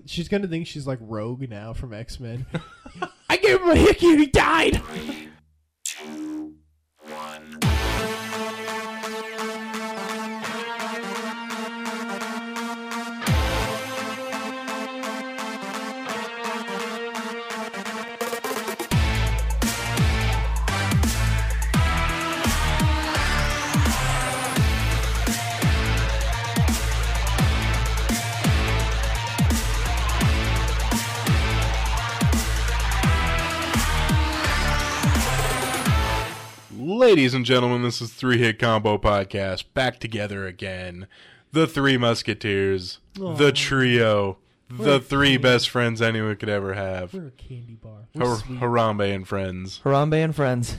she's gonna think she's like Rogue now from X-Men. I gave him a hickey and he died. 3, 2, 1. Ladies and gentlemen, this is Three Hit Combo Podcast, back together again. The Three Musketeers, the trio, the three best friends anyone could ever have. We're a candy bar. We're sweet. Harambe and friends. Harambe and friends.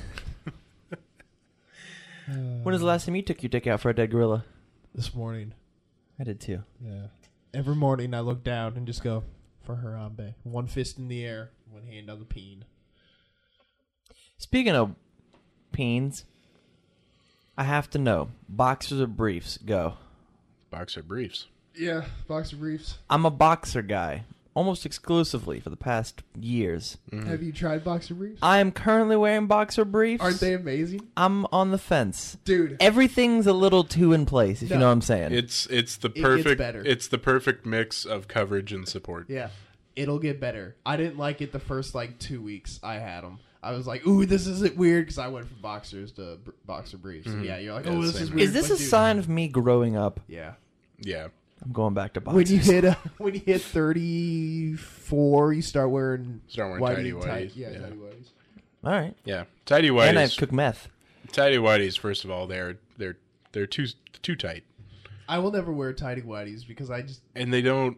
When was the last time you took your dick out for a dead gorilla? This morning. I did too. Yeah. Every morning I look down and just go, for Harambe. One fist in the air, one hand on the peen. Speaking of peens, I have to know, boxers or briefs? Go. Boxer briefs. Yeah, boxer briefs. I'm a boxer guy, almost exclusively for the past years. Have you tried boxer briefs? I am currently wearing boxer briefs. Aren't they amazing? I'm on the fence. Dude. Everything's a little too in place, if you know what I'm saying. It's the It perfect gets better. it's the perfect mix of coverage and support. Yeah. It'll get better. I didn't like it the first, 2 weeks I had them. I was like, ooh, this isn't weird, because I went from boxers to boxer briefs. Yeah, you're like, Yeah, oh, this same is here. weird. Is this but a dude, sign of me growing up? Yeah. Yeah. I'm going back to boxers. When you hit 34, you start wearing Start wearing tidy whities. Yeah, Yeah. tidy whities. All right. Yeah. Tidy whities. And I cook meth. Tidy whities, first of all, they're too tight. I will never wear tidy whities because I just... And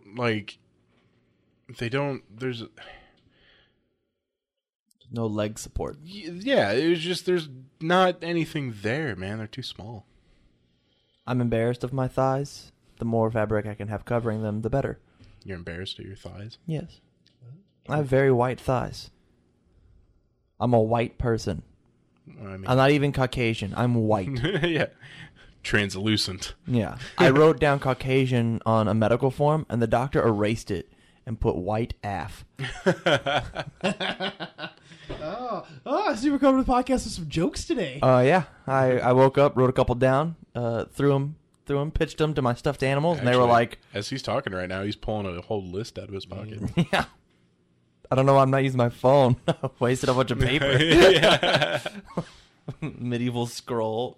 there's No leg support. yeah, it was just there's not anything there, man. They're too small. I'm embarrassed of my thighs. The more fabric I can have covering them, the better. You're embarrassed of your thighs? Yes. I have very white thighs. I'm a white person. I mean, I'm not even Caucasian. I'm white. yeah. Translucent. Yeah. I wrote down Caucasian on a medical form, and the doctor erased it and put white AF. I see we're coming to the podcast with some jokes today. Yeah. I woke up, wrote a couple down, threw them, pitched them to my stuffed animals, and they were Actually, like... as he's talking right now, he's pulling a whole list out of his pocket. Yeah. I don't know why I'm not using my phone. Wasted a bunch of paper. Yeah. Medieval scroll.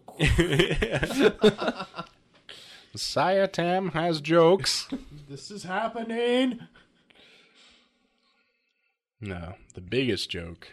Messiah Tam has jokes. This is happening. No, the biggest joke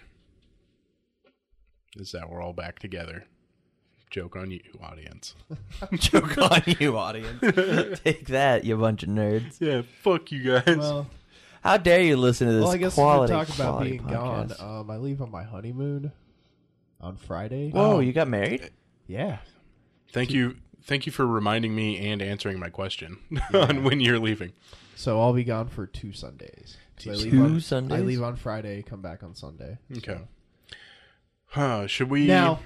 is that we're all back together. Joke on you, audience. Joke on you, audience. Take that, you bunch of nerds. Yeah, fuck you guys. Well, How dare you listen to this I guess quality, we're talking about quality being podcast. gone. I leave on my honeymoon on Friday. Whoa, you got married? Yeah. Thank you for reminding me and answering my question on when you're leaving. So I'll be gone for 2 Sundays. So Sundays? I leave on Friday, come back on Sunday. Okay. Should we Now,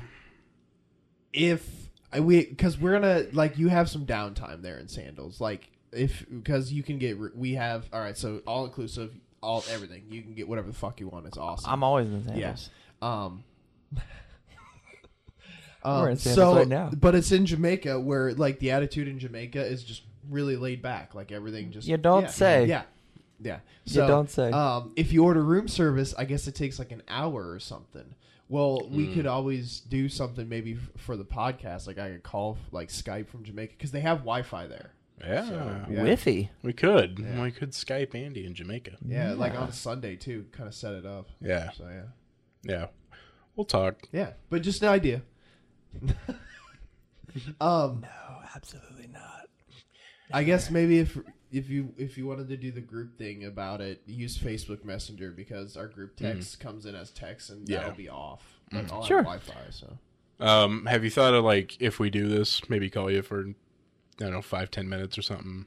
because we're gonna you have some downtime there in Sandals, because you can get we have all right, so all inclusive, everything you can get whatever the fuck you want. It's awesome. I'm always in Sandals. Yes. We're in Sandals right now. But it's in Jamaica where the attitude in Jamaica is just really laid back. Everything just You don't say. Yeah. Yeah. So, don't say. If you order room service, I guess it takes an hour or something. Well, we could always do something maybe for the podcast. I could call Skype from Jamaica because they have Wi-Fi there. Yeah. So, Whiffy. We could. Yeah. We could Skype Andy in Jamaica. Yeah, on a Sunday too. Kind of set it up. Yeah. So yeah. Yeah. We'll talk. Yeah, but just an idea. No, absolutely not. I guess maybe if you wanted to do the group thing about it, use Facebook Messenger because our group text comes in as text and that'll be off. But I'll Sure. have Wi-Fi. So Have you thought of if we do this, maybe call you for 5-10 minutes or something?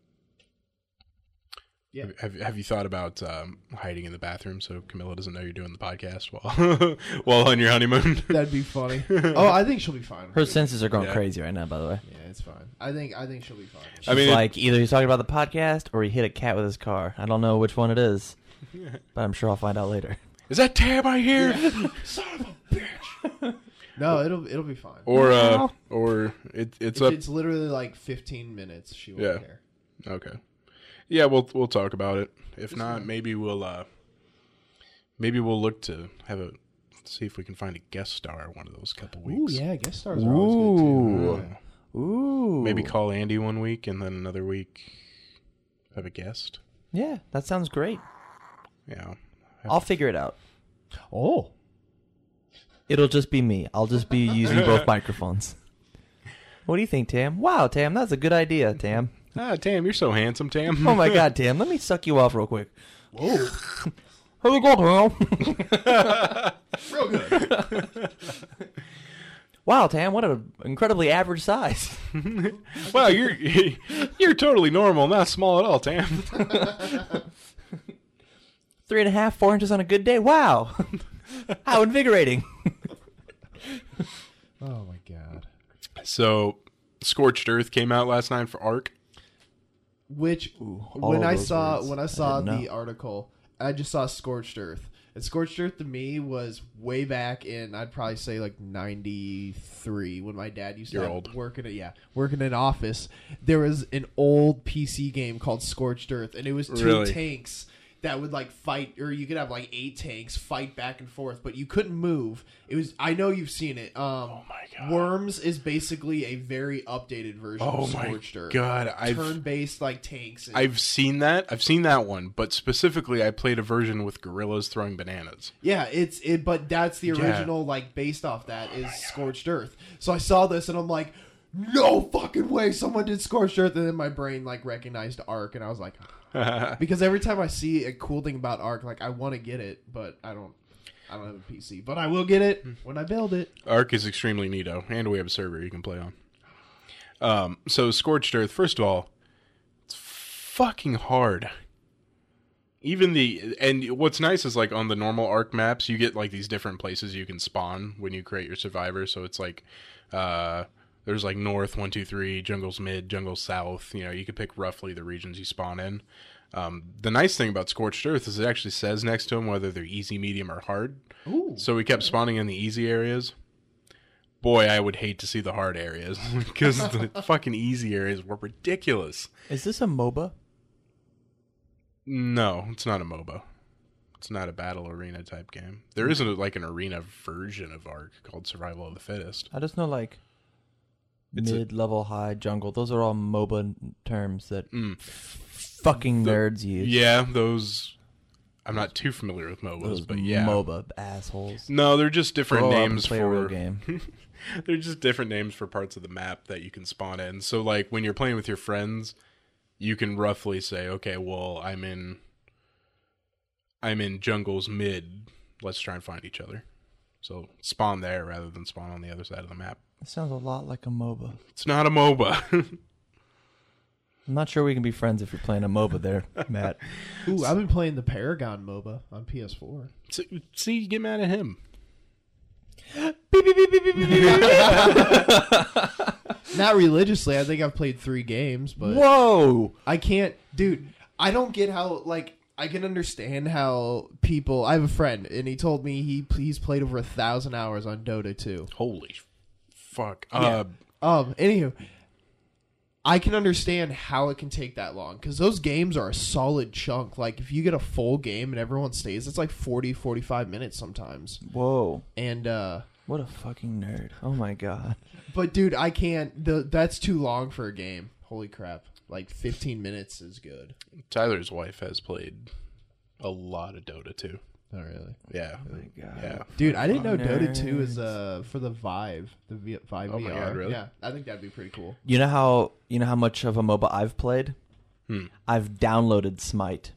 Yeah. Have you thought about hiding in the bathroom so Camilla doesn't know you're doing the podcast while on your honeymoon? that'd be funny. Oh, I think she'll be fine. Her senses are going Yeah. crazy right now, by the way. Yeah, it's fine. I think she'll be fine. She's like, either he's talking about the podcast or he hit a cat with his car. I don't know which one it is, but I'm sure I'll find out later. Is that Tam I hear? Son of a bitch. No, it'll be fine. Or it's up. It's literally like 15 minutes. She won't care. Okay. Yeah, we'll talk about it. If not, maybe we'll look to see if we can find a guest star one of those couple weeks. Ooh, yeah, guest stars are always good too. Ooh. Maybe call Andy one week and then another week have a guest. Yeah, that sounds great. Yeah. I'll figure it out. Oh. It'll just be me. I'll just be using both microphones. What do you think, Tam? Wow, Tam, that's a good idea, Tam. Tam, you're so handsome, Tam. Oh my God, Tam, let me suck you off real quick. Whoa. Here you go, Tam. Real good. Wow, Tam, what an incredibly average size. Wow, you're totally normal, not small at all, Tam. 3.5, 4 inches on a good day. Wow. How invigorating. Oh my God. So, Scorched Earth came out last night for Ark. Which all when of I those saw words. I didn't the know. article, I just saw Scorched Earth. And Scorched Earth to me was way back in, I'd probably say like 93 when my dad used to You're old. working in an office. There was an old PC game called Scorched Earth, and it was two Really? tanks that would like fight, or you could have like 8 tanks fight back and forth, but you couldn't move. It was, I know you've seen it. Oh my God. Worms is basically a very updated version of Scorched Earth. God, Turn-based like tanks. And, I've seen that. I've seen that one, but specifically, I played a version with gorillas throwing bananas. yeah, but that's the original, like based off that is Scorched Earth. So I saw this and I'm like, no fucking way, someone did Scorched Earth, and then my brain like recognized Ark, and I was like, because every time I see a cool thing about Ark, like I want to get it, but I don't have a PC, but I will get it when I build it. Ark is extremely neato, and we have a server you can play on. So Scorched Earth, first of all, it's fucking hard. And what's nice is like on the normal Ark maps, you get like these different places you can spawn when you create your survivor. So it's like, there's like north 1, 2, 3, jungle's mid, jungle's south. You know, you could pick roughly the regions you spawn in. The nice thing about Scorched Earth is it actually says next to them whether they're easy, medium, or hard. Ooh. So we kept spawning in the easy areas. Boy, I would hate to see the hard areas because the fucking easy areas were ridiculous. Is this a MOBA? No, it's not a MOBA. It's not a battle arena type game. There isn't like an arena version of Ark called Survival of the Fittest. I just know like It's mid-level, high, jungle. Those are all MOBA terms that fucking nerds use. Yeah, those. I'm not too familiar with MOBAs, Those but yeah. MOBA assholes. No, they're just different Grow up and names play a real for game. They're just different names for parts of the map that you can spawn in. So like when you're playing with your friends, you can roughly say, okay, well, I'm in jungle's mid. Let's try and find each other. So spawn there rather than spawn on the other side of the map. It sounds a lot like a MOBA. It's not a MOBA. I'm not sure we can be friends if you're playing a MOBA there, Matt. Ooh, I've been playing the Paragon MOBA on PS4. See, you get mad at him. Not religiously. I think I've played 3 games, but Whoa! I can't, dude. I don't get how, like, I can understand how people. I have a friend, and he told me he's played over 1,000 hours on Dota 2. Holy fuck. Yeah. Anywho, I can understand how it can take that long because those games are a solid chunk. Like if you get a full game and everyone stays, it's like 40, 45 minutes sometimes. Whoa! And What a fucking nerd! Oh my god! but dude, I can't. That's too long for a game. Holy crap! Like 15 minutes is good. Tyler's wife has played a lot of Dota 2. Oh really? Yeah. Oh my god! Yeah. Dude, I didn't know Dota 2 Nerds. is for the Vive, Vive Oh VR. my God, really? Yeah, I think that'd be pretty cool. You know how much of a MOBA I've played? I've downloaded Smite.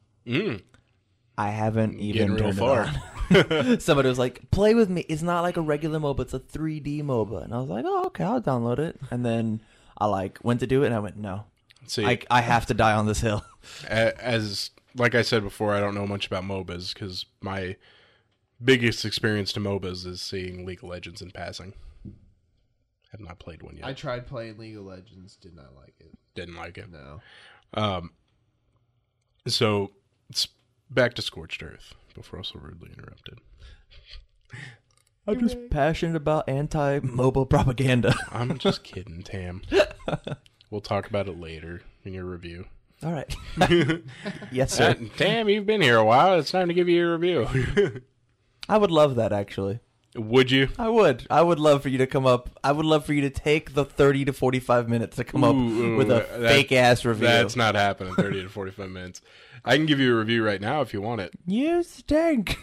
I haven't even Getting real turned it far. on. Somebody was like, "Play with me. It's not like a regular MOBA. It's a 3D MOBA." And I was like, "Oh, okay, I'll download it." And then I like went to do it, and I went, "No, See, I have to die on this hill." as like I said before, I don't know much about MOBAs because my biggest experience to MOBAs is seeing League of Legends in passing. Have not played one yet. I tried playing League of Legends. Did not like it. Didn't like it. No. So it's back to Scorched Earth before also rudely interrupted. I'm just passionate about anti-mobile propaganda. I'm just kidding, Tam. We'll talk about it later in your review. All right. Yes, sir. Tam, you've been here a while. It's time to give you your review. I would love that, actually. Would you? I would. I would love for you to come up. I would love for you to take the 30 to 45 minutes to come up with a fake-ass review. That's not happening, 30 to 45 minutes. I can give you a review right now if you want it. You stink.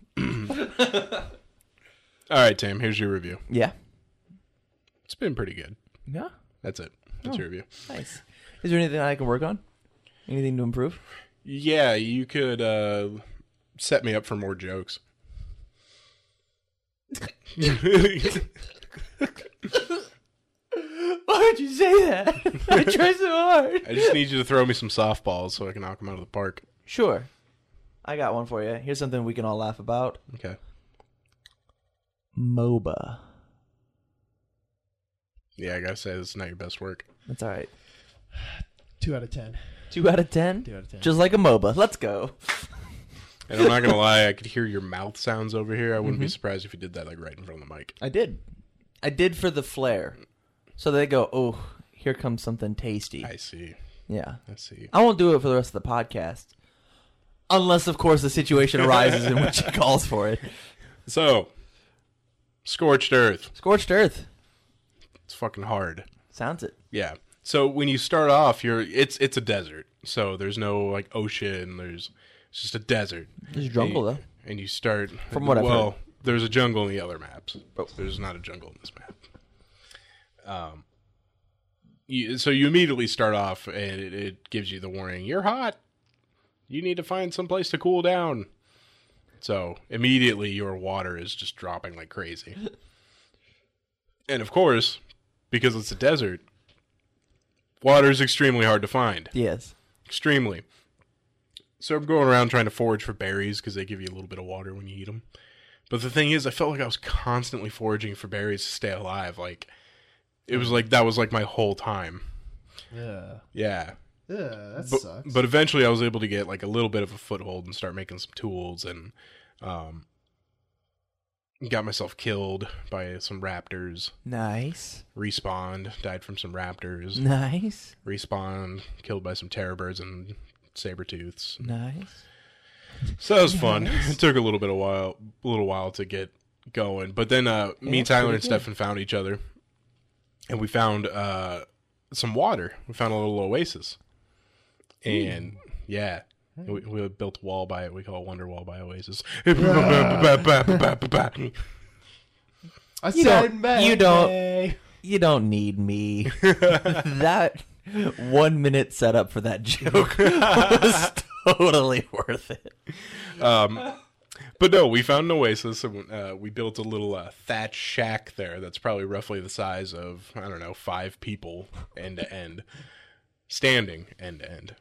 All right, Tam, here's your review. Yeah. It's been pretty good. Yeah. That's it. That's your review. Nice. Is there anything I can work on? Anything to improve? Yeah, you could set me up for more jokes. Why would you say that? I try so hard. I just need you to throw me some softballs so I can knock them out of the park. Sure. I got one for you. Here's something we can all laugh about. Okay. MOBA. Yeah, I gotta say, this is not your best work. That's all right. 2 out of 10. 2 out of 10? 2 out of 10. Just like a MOBA. Let's go. And I'm not gonna lie, I could hear your mouth sounds over here. I wouldn't be surprised if you did that like right in front of the mic. I did. I did for the flair. So they go, oh, here comes something tasty. I see. Yeah. I see. I won't do it for the rest of the podcast. Unless, of course, the situation arises in which it calls for it. So, Scorched Earth. Scorched Earth. It's fucking hard. Sounds it. Yeah. So when you start off, it's a desert. So there's no like ocean. It's just a desert. There's jungle, though. And you start From what I've heard. There's a jungle in the other maps. There's not a jungle in this map. So you immediately start off, and it gives you the warning: you're hot. You need to find some place to cool down. So immediately your water is just dropping like crazy. And of course, because it's a desert, water is extremely hard to find. Yes. Extremely. So I'm going around trying to forage for berries because they give you a little bit of water when you eat them. But the thing is, I felt like I was constantly foraging for berries to stay alive. Like, it was like that was like my whole time. Yeah. Yeah. Yeah, that sucks. But eventually I was able to get like a little bit of a foothold and start making some tools, and got myself killed by some raptors. Nice. Respawned, died from some raptors. Nice. Respawned, killed by some terror birds and saber-tooths. Nice. So that was fun. It took a little while to get going. But then me, Tyler, and Stefan found each other, and we found some water. We found a little oasis. And yeah, we built a wall by it. We call it Wonder Wall by Oasis. I said You don't need me. That 1 minute setup for that joke was totally worth it. But no, we found an oasis, and we built a little thatch shack there that's probably roughly the size of, I don't know, 5 people end to end, standing end to end.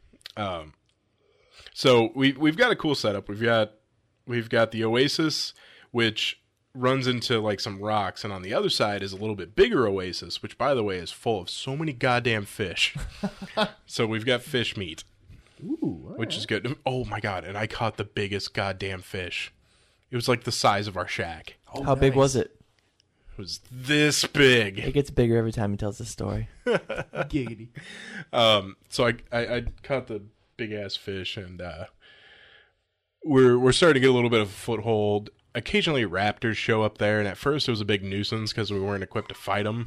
So we've got a cool setup. We've got the oasis, which runs into like some rocks, and on the other side is a little bit bigger oasis, which, by the way, is full of so many goddamn fish. So we've got fish meat. Ooh, which is good. Oh my god, and I caught the biggest goddamn fish. It was like the size of our shack. How big was it? It was this big. It gets bigger every time he tells the story. Giggity. So I caught the big ass fish, and we're starting to get a little bit of a foothold. Occasionally raptors show up there, and at first it was a big nuisance because we weren't equipped to fight them.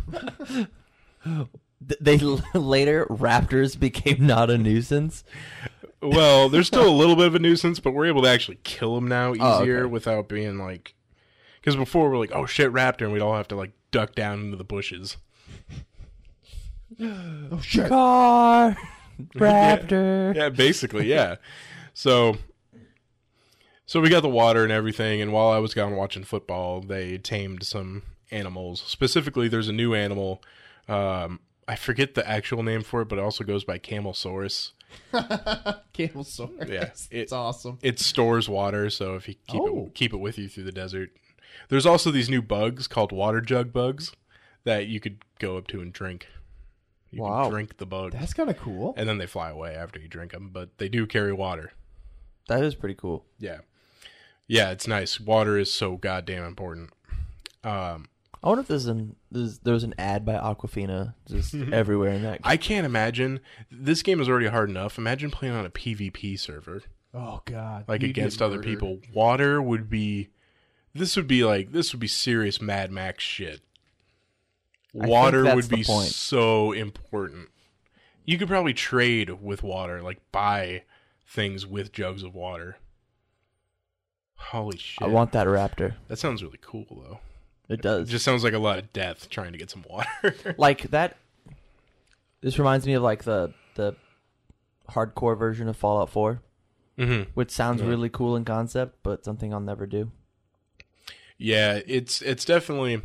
They later raptors became not a nuisance. Well, there's still a little bit of a nuisance, but we're able to actually kill them now easier okay. without being like, because before we're like, oh shit, raptor, and we'd all have to like duck down into the bushes. Oh shit. Car raptor. Yeah, basically, yeah. So we got the water and everything, and while I was gone watching football, they tamed some animals. Specifically, there's a new animal. I forget the actual name for it, but it also goes by Camelsaurus. Camelsaurus. Yeah, it's awesome. It stores water, so if you keep it with you through the desert. There's also these new bugs called water jug bugs that you could go up to and drink. You can drink the bugs. That's kind of cool. And then they fly away after you drink them, but they do carry water. That is pretty cool. Yeah. Yeah, it's nice. Water is so goddamn important. I wonder if there's an ad by Aquafina just everywhere in that game. I can't imagine. This game is already hard enough. Imagine playing on a PvP server. Oh God! Like You'd against get other murdered. people. Water would be... This would be serious Mad Max shit. Water that's would the be point. so important. You could probably trade with water, like buy things with jugs of water. Holy shit. I want that raptor. That sounds really cool, though. It It does. just sounds like a lot of death trying to get some water. Like that. This reminds me of like the hardcore version of Fallout 4, which sounds really cool in concept, but something I'll never do. Yeah, it's definitely...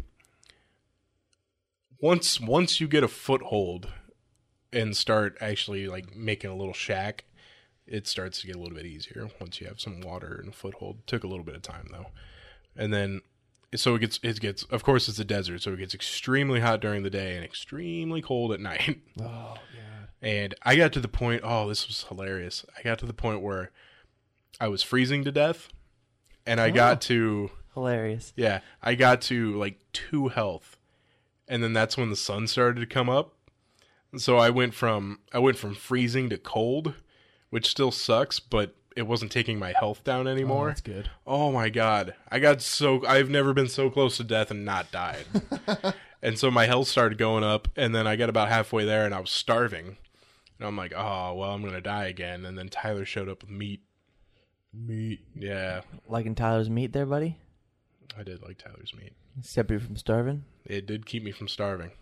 Once you get a foothold and start actually like making a little shack, it starts to get a little bit easier once you have some water and a foothold. Took a little bit of time though. And then so it gets of course it's a desert, so it gets extremely hot during the day and extremely cold at night. Oh yeah. And I got to the point, this was hilarious. I got to the point where I was freezing to death and I got to Hilarious. I got to like 2 health. And then that's when the sun started to come up. So I went from freezing to cold, which still sucks, but it wasn't taking my health down Oh, anymore. that's good. Oh my god. I've never been so close to death and not died. And so my health started going up, and then I got about halfway there and I was starving. And I'm like, oh, well, I'm going to die again. And then Tyler showed up with meat. Meat. Yeah, Liking Tyler's meat there, buddy? I did like Tyler's meat. Except you from starving? It did keep me from starving.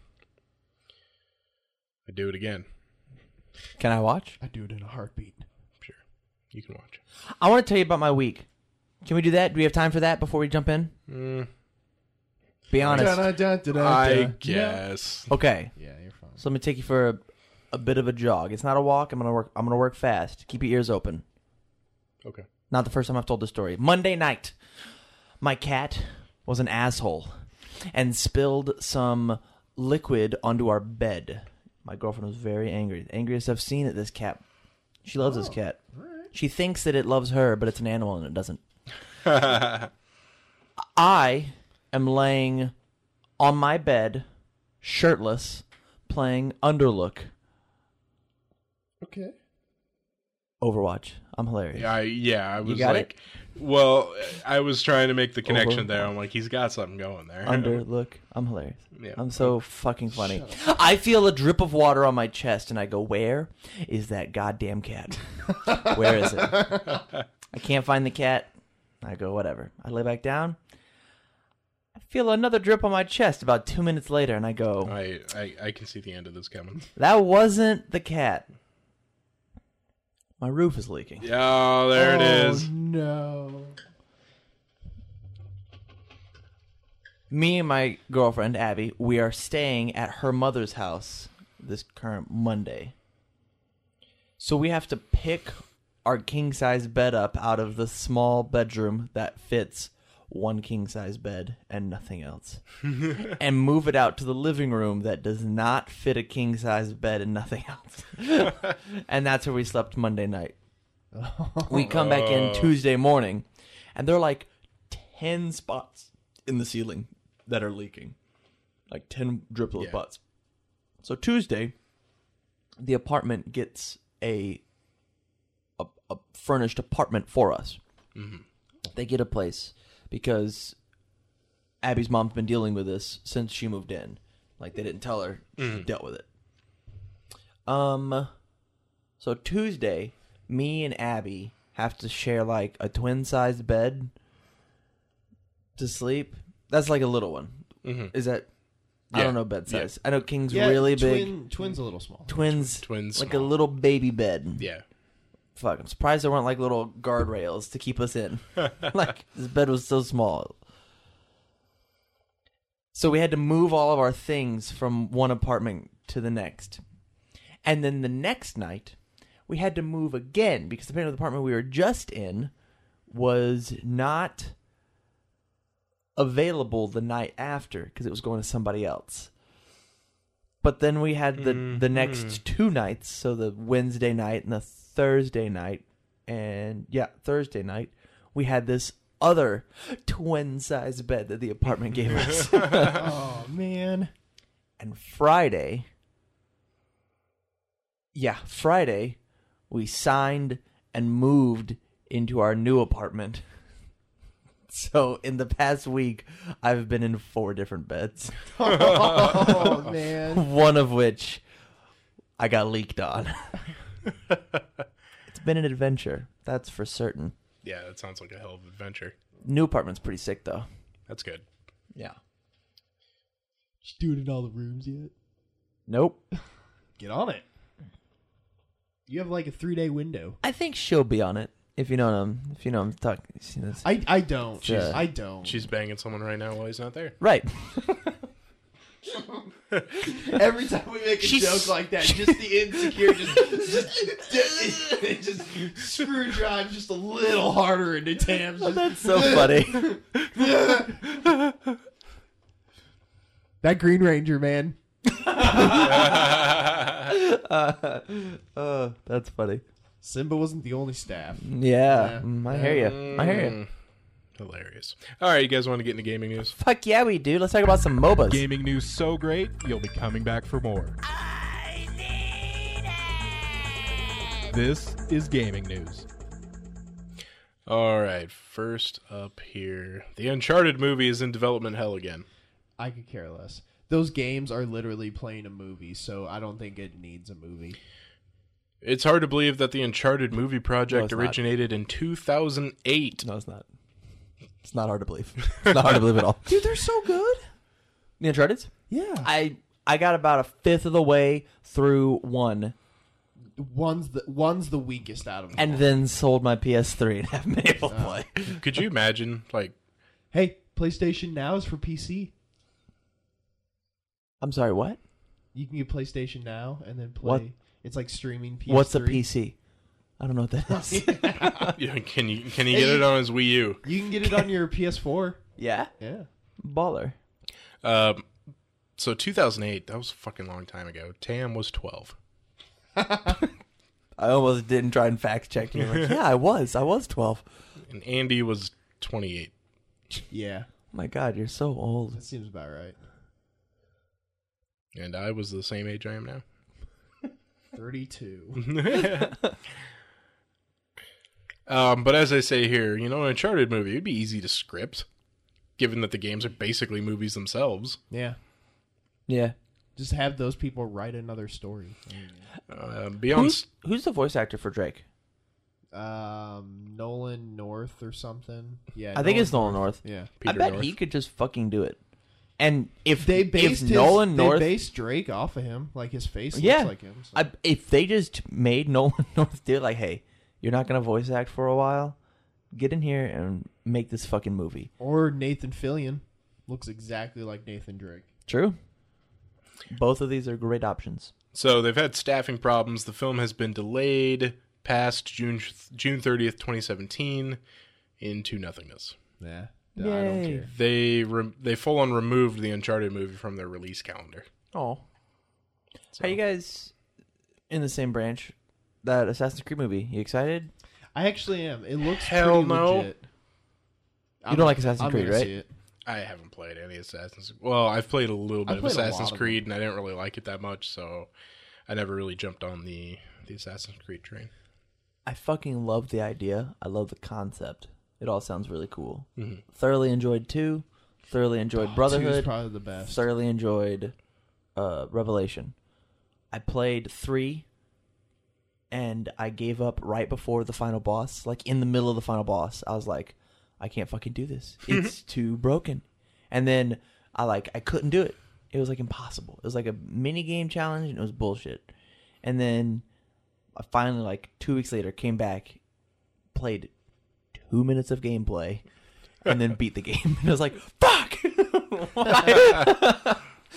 I'd do it again. Can I watch? I do it in a heartbeat. Sure. You can watch. I want to tell you about my week. Can we do that? Do we have time for that before we jump in? Be honest. I guess. Okay. Yeah, you're fine. So let me take you for a bit of a jog. It's not a walk. I'm gonna work fast. Keep your ears open. Okay. Not the first time I've told this story. Monday night, my cat was an asshole and spilled some liquid onto our bed. My girlfriend was very angry. The angriest I've seen at this cat. She loves this cat. She thinks that it loves her, but it's an animal and it doesn't. I am laying on my bed, shirtless, playing Underlook. Okay. Overwatch. I'm hilarious. I was got like, well, I was trying to make the connection there. I'm like, he's got something going there. Underlook. I'm hilarious. Yeah. I'm so fucking funny. I feel a drip of water on my chest, and I go, where is that goddamn cat? Where is it? I can't find the cat. I go, whatever. I lay back down. I feel another drip on my chest about 2 minutes later, and I go, I can see the end of this coming. that wasn't the cat. My roof is leaking. Oh, there it is. No. Me and my girlfriend, Abby, we are staying at her mother's house this current Monday. So we have to pick our king-size bed up out of the small bedroom that fits one king-size bed and nothing else. And move it out to the living room that does not fit a king-size bed and nothing else. And that's where we slept Monday night. We come back in Tuesday morning, and there are like 10 spots in the ceiling that are leaking. Like 10 dribble spots. So Tuesday, the apartment gets a furnished apartment for us. Mm-hmm. They get a place because Abby's mom's been dealing with this since she moved in. Like, they didn't tell her. She dealt with it. So Tuesday, me and Abby have to share like a twin-sized bed to sleep. That's like a little one. Mm-hmm. Is that? I don't know bed size. I know king's really big. Twins a little small. Twins like small. a little baby bed. Yeah. Fuck, I'm surprised there weren't like little guardrails to keep us in. Like, this bed was so small. So we had to move all of our things from one apartment to the next. And then the next night, we had to move again because the apartment we were just in was not available the night after because it was going to somebody else. But then we had the next 2 nights, so the Wednesday night and the Thursday night, and Thursday night, we had this other twin-size bed that the apartment gave us. Oh man. And Friday, we signed and moved into our new apartment. So in the past week, I've been in 4 different beds. Oh man. One of which I got leaked on. It's been an adventure, that's for certain. Yeah, that sounds like a hell of an adventure. New apartment's pretty sick, though. That's good. Yeah. Just do it in all the rooms yet? Nope. Get on it. You have like a 3-day window. I think she'll be on it. If you know what I'm talking. I don't. Yeah. I don't. She's banging someone right now while he's not there. Right. Every time we make a joke like that, just the insecure just screw drives just a little harder into Tam's. Oh, that's so funny. That Green Ranger, man. That's funny. Simba wasn't the only staff. Yeah. I hear you. Hilarious. All right, you guys want to get into gaming news? Fuck yeah, we do. Let's talk about some MOBAs. Gaming news so great, you'll be coming back for more. This is gaming news. All right, first up here, the Uncharted movie is in development hell again. I could care less. Those games are literally playing a movie, so I don't think it needs a movie. It's hard to believe that the Uncharted movie project it's not. originated in 2008. No, it's not. It's not hard to believe. It's not hard to believe at all. Dude, they're so good. The Uncharted? Yeah. I got about a fifth of the way through one. One's the weakest out of them. And then sold my PS3 and haven't been able to play. Could you imagine, like... Hey, PlayStation Now is for PC. I'm sorry, what? You can get PlayStation Now and then play. What? It's like streaming PS3. What's a PC? I don't know what that is. Yeah, can you get it on his Wii U? You can get it on your PS4. Yeah? Yeah. Baller. So 2008, that was a fucking long time ago. Tam was 12. I almost didn't try and fact check you. Like, yeah, I was 12. And Andy was 28. Yeah. Oh my God, you're so old. That seems about right. And I was the same age I am now. 32. But as I say here, an Uncharted movie, it'd be easy to script, given that the games are basically movies themselves. Yeah. Yeah. Just have those people write another story. Beyond... Who's the voice actor for Drake? Nolan North or something. Yeah. I think it's Nolan North. Yeah. Peter I bet North. he could just fucking do it. And if They based Nolan Drake off of him, like his face Yeah. looks like him. So. if they just made Nolan North do it, like, hey, you're not gonna voice act for a while, get in here and make this fucking movie. Or Nathan Fillion looks exactly like Nathan Drake. True. Both of these are great options. So they've had staffing problems. The film has been delayed past June 30th, 2017 into nothingness. Yeah. I Yay. don't care. They full on removed the Uncharted movie from their release calendar. Oh. So- Are you guys in the same branch? That Assassin's Creed movie. You excited? I actually am. It looks Hell pretty no. legit. You don't like Assassin's I'm Creed, gonna right? see it. I haven't played any Assassin's... Well, I've played a little bit I've of played a lot Assassin's of Creed, and I didn't really like it that much, so I never really jumped on the Assassin's Creed train. I fucking love the idea. I love the concept. It all sounds really cool. Mhm. Thoroughly enjoyed 2. Thoroughly enjoyed 2 is Brotherhood. probably the best. Thoroughly enjoyed Revelation. I played 3, and I gave up right before the final boss. Like, in the middle of the final boss, I was like, I can't fucking do this. It's too broken. And then I couldn't do it. It was, like, impossible. It was, like, a mini game challenge, and it was bullshit. And then I finally, like, 2 weeks later, came back, played 2 minutes of gameplay, and then beat the game. And I was like, fuck! Why?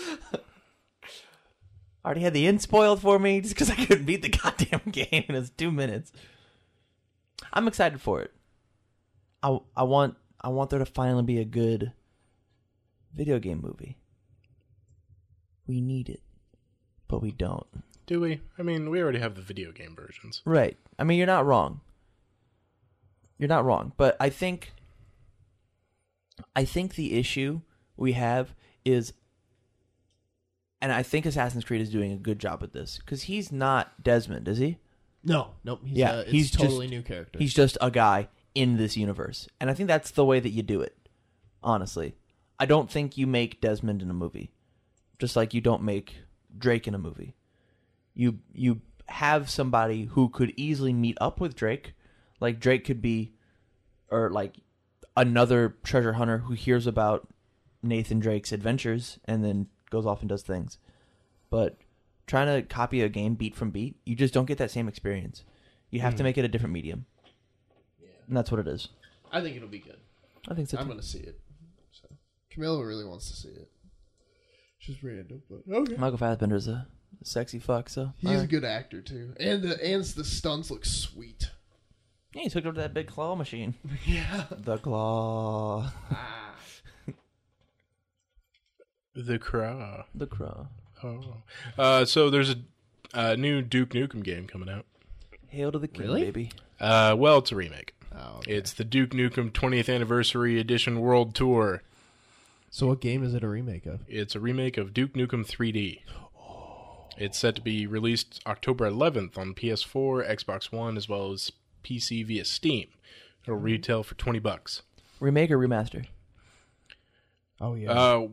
I already had the end spoiled for me just because I couldn't beat the goddamn game, and it was 2 minutes. I'm excited for it. I want there to finally be a good video game movie. We need it. but we don't. Do we? I mean, we already have the video game versions. Right. I mean, you're not wrong. You're not wrong, but I think the issue we have is, and I think Assassin's Creed is doing a good job at this, because he's not Desmond, is he? No, nope. He's, Yeah, it's he's totally just- new character. He's just a guy in this universe, and I think that's the way that you do it. Honestly, I don't think you make Desmond in a movie, just like you don't make Drake in a movie. You have somebody who could easily meet up with Drake, like Drake could be, or like another treasure hunter who hears about Nathan Drake's adventures and then goes off and does things. But trying to copy a game beat from beat, you just don't get that same experience. You have to make it a different medium. Yeah. And that's what it is. I think it'll be good. I think so I'm too. gonna see it. So Camilla really wants to see it. Just random, but okay. Michael Fassbender's a sexy fuck, so He's a good actor too, and the stunts look sweet. yeah, he's hooked up to that big claw machine. Yeah. The claw. The Craw. The claw. Oh. So there's a new Duke Nukem game coming out. Hail to the king, Really? baby. Well, it's a remake. Oh, okay. It's the Duke Nukem 20th Anniversary Edition World Tour. So what game is it a remake of? It's a remake of Duke Nukem 3D. It's set to be released October 11th on PS4, Xbox One, as well as PC via Steam. It'll retail for $20. Remake or remaster? Oh yeah.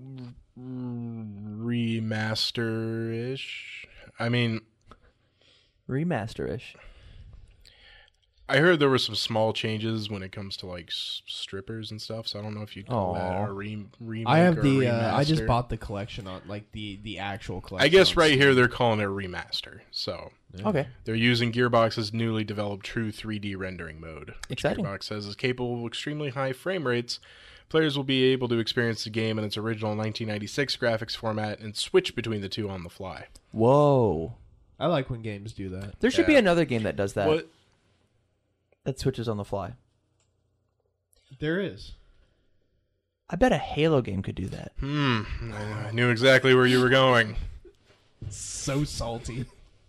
Remaster-ish. I mean, Remaster-ish. I heard there were some small changes when it comes to like strippers and stuff, so I don't know if you'd call that Aw. a remake I have or a the. I just remaster. bought the collection on like the actual collection. I guess on right Steam. here they're calling it a remaster. So Okay. they're using Gearbox's newly developed True 3D rendering mode, which Exciting. Gearbox says is capable of extremely high frame rates. Players will be able to experience the game in its original 1996 graphics format and switch between the two on the fly. Whoa. I like when games do that. There should be Yeah. another game that does that. What? That switches on the fly. There is. I bet a Halo game could do that. I knew exactly where you were going. So salty.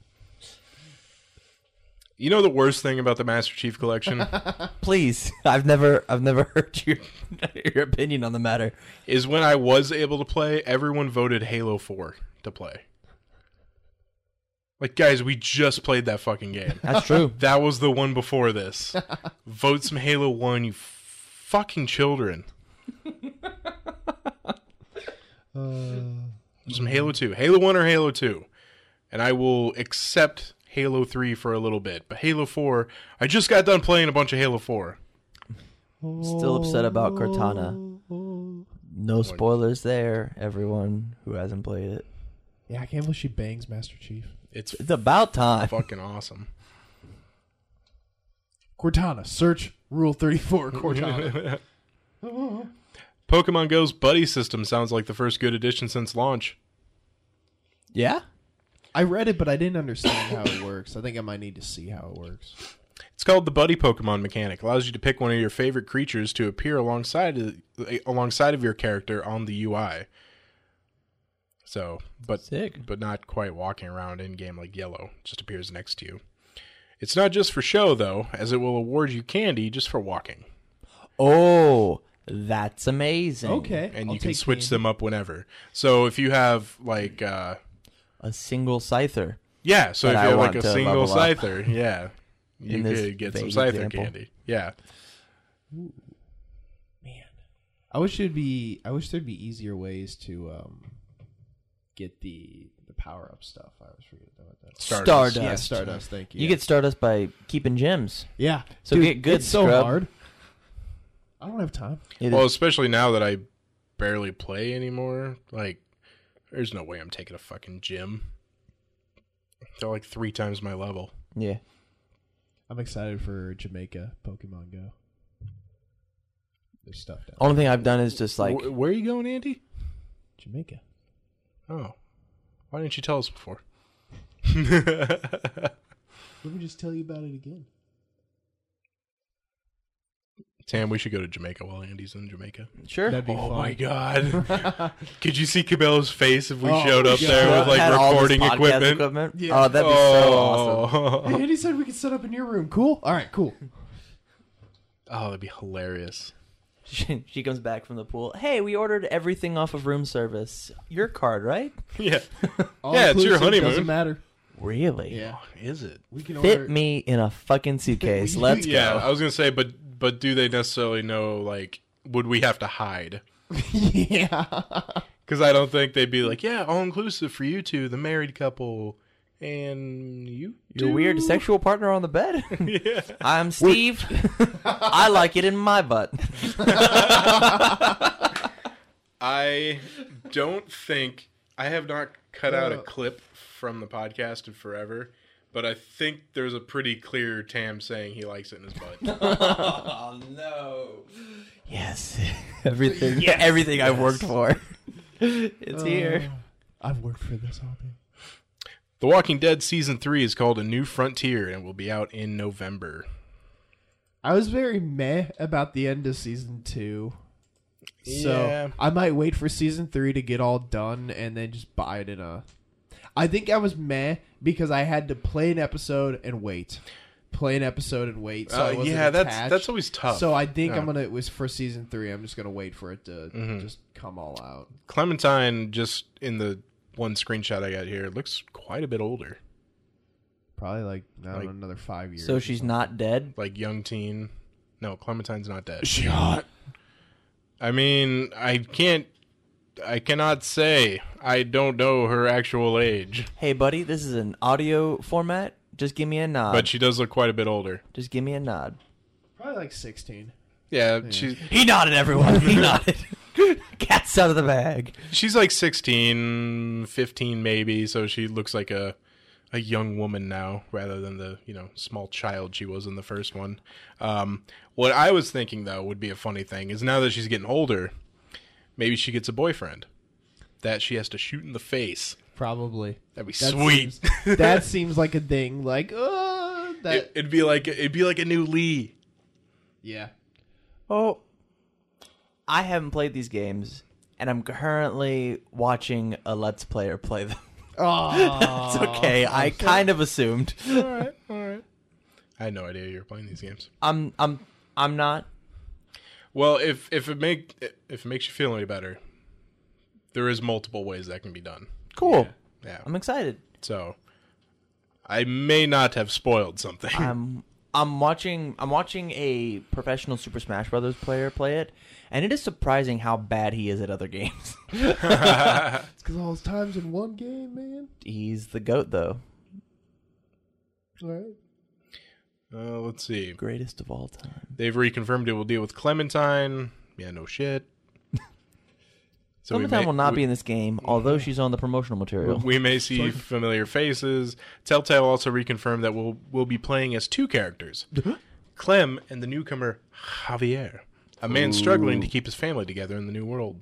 You know the worst thing about the Master Chief Collection Please, I've never heard your opinion on the matter. is when I was able to play, everyone voted Halo 4 to play. Like, guys, we just played that fucking game. That's true. That was the one before this. Vote some Halo 1, you fucking children. Some Halo 2. Halo 1 or Halo 2. And I will accept Halo 3 for a little bit. But Halo 4, I just got done playing a bunch of Halo 4. Still upset about Cortana. No spoilers there, everyone who hasn't played it. Yeah, I can't believe she bangs Master Chief. It's It's about time. fucking awesome. Cortana. Search Rule 34 Cortana. Pokemon Go's buddy system sounds like the first good addition since launch. Yeah? I read it, but I didn't understand how it works. I think I might need to see how it works. It's called the Buddy Pokemon mechanic. Allows you to pick one of your favorite creatures to appear alongside of your character on the UI. So, Sick. but not quite walking around in game like Yellow. Just appears next to you. It's not just for show though, as it will award you candy just for walking, Oh, that's amazing. Okay. and I'll you can take switch candy. them up whenever. So if you have like, A single Scyther. yeah, so That if I you have like want a to single level up. Scyther, yeah, you In this could get some vague Scyther example. candy. Yeah. Man, I wish there'd be easier ways to get the power up stuff. I always forget about that. Stardust. Yeah, Stardust. Thank you. You get Stardust by keeping gems. yeah. So Dude, get good, It's so scrub. hard. I don't have time. It Well, is- especially now that I barely play anymore. Like, there's no way I'm taking a fucking gym. They're like 3 times my level. yeah. I'm excited for Jamaica Pokemon Go. There's stuff down Only thing I've done is just like Where are you going, Andy? Jamaica. Oh. Why didn't you tell us before? Let me just tell you about it again. Tam, we should go to Jamaica while Andy's in Jamaica. Sure. That'd be Oh fun. my god. Could you see Cabela's face if we Oh, showed up yeah. there with like Had all this recording podcast equipment? Yeah. Oh, that'd be so awesome. Hey, Andy said we could set up in your room. Cool. All right. Cool. Oh, that'd be hilarious. She comes back from the pool. Hey, we ordered everything off of room service. Your card, right? Yeah. All Yeah, it's your inclusive, honeymoon. Doesn't matter. Really? Yeah. Is it? We can Fit order. me in a fucking suitcase. Let's Yeah, go. I was gonna say, but do they necessarily know? Like, would we have to hide? Yeah. Because I don't think they'd be like, yeah, all inclusive for you two, the married couple, and you. Your two?" weird sexual partner on the bed? Yeah. I'm Steve. I like it in my butt. I don't think I have not cut out a clip from the podcast in forever, but I think there's a pretty clear Tam saying he likes it in his butt. Oh no! Yes, everything I've worked for. It's here. I've worked for this all day. The Walking Dead Season 3 is called A New Frontier and will be out in November. I was very meh about the end of season 2. So Yeah. I might wait for season 3 to get all done and then just buy it in a. I think I was meh because I had to play an episode and wait. Play an episode and wait. So I wasn't Yeah, attached. that's always tough. So I think Yeah. I'm gonna. It was for season 3. I'm just gonna wait for it to just come all out. Clementine, just in the one screenshot I got here, looks quite a bit older. Probably like I don't Like- know, another 5 years. So or she's something. not dead. Like young teen. No, Clementine's not dead. She hot. I mean, I cannot say. I don't know her actual age, Hey, buddy, this is an audio format. Just give me a nod. but she does look quite a bit older. Just give me a nod. Probably like 16. Yeah, she's He nodded, everyone. He nodded. Cat's out of the bag. she's like 16, 15 maybe, so she looks like a young woman now rather than the, small child she was in the first one. What I was thinking though would be a funny thing is now that she's getting older, maybe she gets a boyfriend that she has to shoot in the face. Probably. That'd be That sweet. Seems, that seems like a thing. Like, that. It'd be like a new Lee. Yeah. Oh, I haven't played these games, and I'm currently watching a Let's Player play them. Oh, It's okay. I kind of assumed. All right. I had no idea you were playing these games. I'm not. Well, if it makes you feel any better, there is multiple ways that can be done. Cool. Yeah. I'm excited. So I may not have spoiled something. I'm watching a professional Super Smash Brothers player play it, and it is surprising how bad he is at other games. It's because all his times in one game, man. He's the GOAT, though. All right. Let's see. Greatest of all time. They've reconfirmed it will deal with Clementine. Yeah, no shit. So Clementine will not be in this game, although she's on the promotional material. We may see familiar faces. Telltale also reconfirmed that we'll be playing as two characters, Clem and the newcomer Javier, a man struggling to keep his family together in the new world.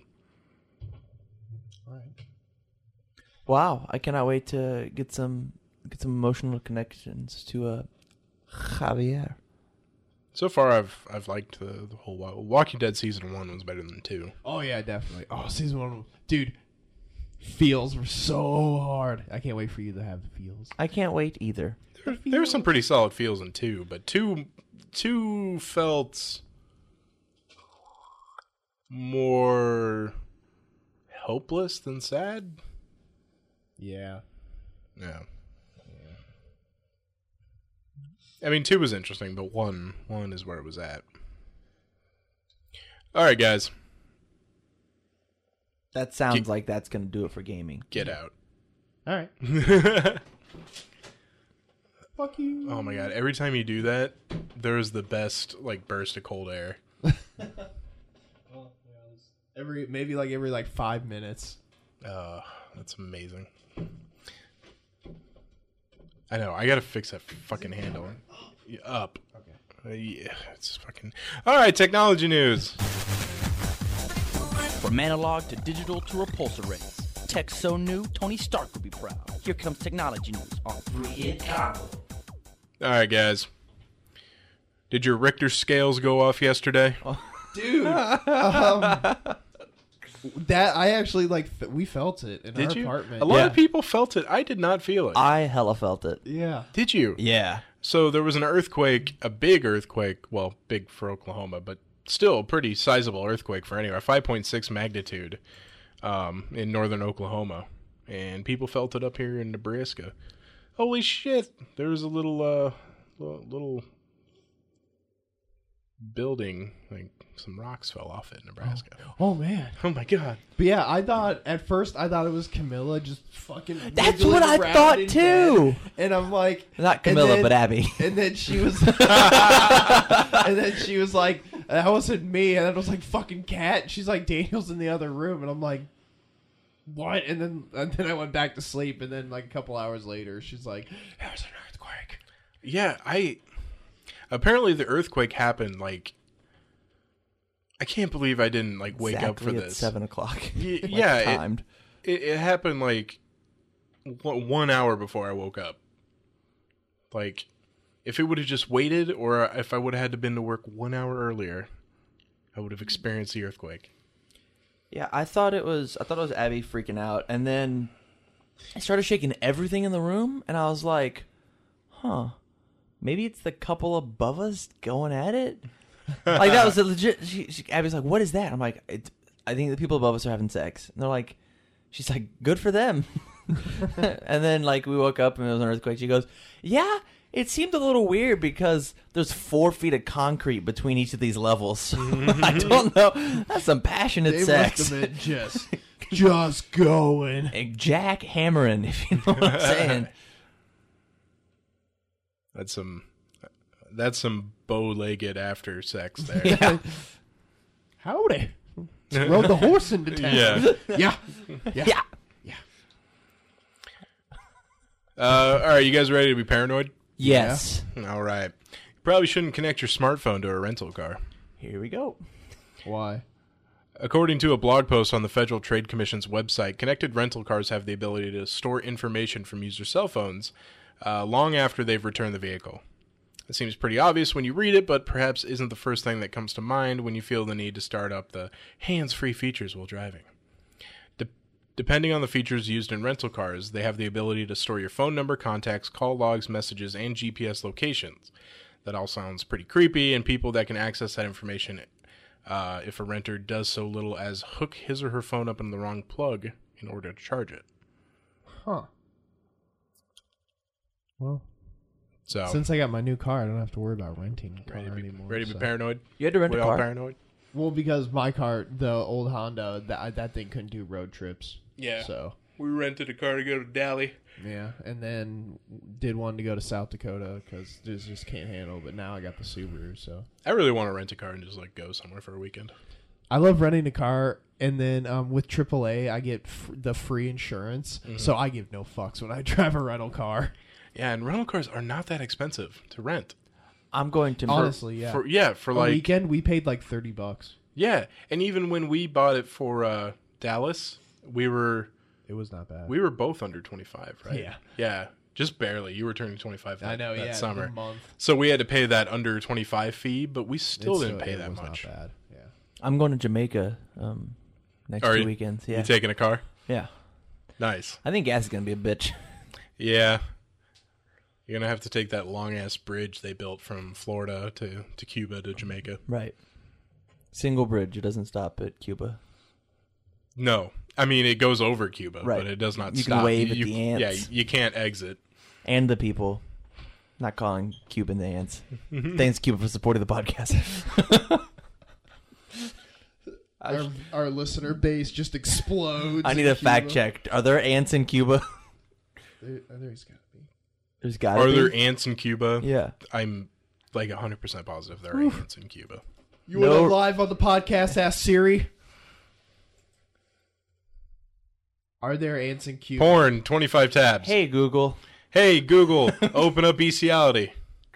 Wow, I cannot wait to get some emotional connections to Javier. So far, I've liked the whole Walking Dead season 1 was better than 2. Oh yeah, definitely. Oh, season 1, dude. Feels were so hard. I can't wait for you to have feels. I can't wait either. There were some pretty solid feels in 2, but 2 felt more hopeless than sad. Yeah. Yeah. I mean, 2 was interesting, but 1 is where it was at. All right, guys, That sounds like that's going to do it for gaming. get out. All right. Fuck you. Oh my god! Every time you do that, there's the best burst of cold air. Every 5 minutes. That's amazing. I know. I gotta fix that fucking handle. Up. Okay. Yeah, it's fucking. All right, technology news. From analog to digital to repulsor rays. Tech so new, Tony Stark would be proud. Here comes technology news on 3 Hit Combo. All right, guys. Did your Richter scales go off yesterday? Dude. That I actually we felt it in Did our you? apartment. A lot Yeah. of people felt it. I did not feel it. I hella felt it. Yeah. Did you? Yeah. So there was an earthquake, a big earthquake. Well, big for Oklahoma, but still a pretty sizable earthquake for anywhere. 5.6 magnitude in northern Oklahoma, and people felt it up here in Nebraska. Holy shit! There was a little building, like some rocks fell off it in Nebraska. Oh man. Oh my god! But yeah, at first I thought it was Camilla just fucking. That's wiggling what I around thought in too. bed. And I'm like, Not Camilla, and then- but Abby. And then she was, and then she was like, "That wasn't me." And then it was like fucking Cat. And she's like, "Daniel's in the other room," and I'm like, "What?" And then I went back to sleep. And then like a couple hours later, she's like, "There was an earthquake." Yeah, apparently the earthquake happened like. I can't believe I didn't like wake up for Exactly this. at 7:00. Yeah, timed. It happened like 1 hour before I woke up. Like, if it would have just waited, or if I would have had to been to work 1 hour earlier, I would have experienced the earthquake. Yeah, I thought it was Abby freaking out, and then I started shaking everything in the room, and I was like, "Huh, maybe it's the couple above us going at it." Like that was a legit. Abby's like, "What is that?" I'm like, "I think the people above us are having sex." And they're like, "She's like, good for them." And then like we woke up and there was an earthquake. She goes, "Yeah, it seemed a little weird because there's 4 feet of concrete between each of these levels." I don't know. That's some passionate They sex. must have been just going. A jackhammering, if you know what I'm saying. That's some bow-legged after sex there. Yeah. Howdy. Rode the horse into town. Yeah. Yeah. Yeah. All right, you guys ready to be paranoid? Yes. All right. You probably shouldn't connect your smartphone to a rental car. Here we go. Why? According to a blog post on the Federal Trade Commission's website, connected rental cars have the ability to store information from user cell phones long after they've returned the vehicle. It seems pretty obvious when you read it, but perhaps isn't the first thing that comes to mind when you feel the need to start up the hands-free features while driving. Depending on the features used in rental cars, they have the ability to store your phone number, contacts, call logs, messages, and GPS locations. That all sounds pretty creepy, and people that can access that information if a renter does so little as hook his or her phone up in the wrong plug in order to charge it. Huh. Well, So, since I got my new car, I don't have to worry about renting a car ready to be, anymore. ready to be so. paranoid? You had to rent We a all car? paranoid? Well, because my car, the old Honda, that thing couldn't do road trips. Yeah. So, We rented a car to go to Dally. yeah. And then did one to go to South Dakota because just can't handle. But now I got the Subaru, so. I really want to rent a car and just like go somewhere for a weekend. I love renting a car, and then with AAA, I get the free insurance, so I give no fucks when I drive a rental car. Yeah, and rental cars are not that expensive to rent. I'm going to Honestly, yeah. For A like weekend, we paid like $30. yeah, and even when we bought it for Dallas, we were It was not bad. both under 25, right? Yeah. Yeah, just barely. You were turning 25 that, I know, that yeah. summer. A month. So we had to pay that under 25 fee, but we still didn't pay it that was much. Not bad. Yeah. I'm going to Jamaica next Are 2 you- weekends. Yeah. You taking a car? Yeah. Nice. I think gas is going to be a bitch. Yeah. You're going to have to take that long-ass bridge they built from Florida to Cuba to Jamaica. Right. Single bridge. It doesn't stop at Cuba. No. I mean, it goes over Cuba, Right. but it does not You can stop. wave at You- the ants. Yeah, you can't exit. And the people. Not calling Cuban the ants. Thanks, Cuba, for supporting the podcast. Our listener base just explodes. I need in a fact Cuba. check. Are there ants in Cuba? There's gotta be. There's got to Are be. there ants in Cuba? Yeah. I'm like 100% positive there are ants in Cuba. You No. want to live on the podcast? Ask Siri. Are there ants in Cuba? Porn, 25 tabs. Hey, Google. Hey, Google, open up bestiality.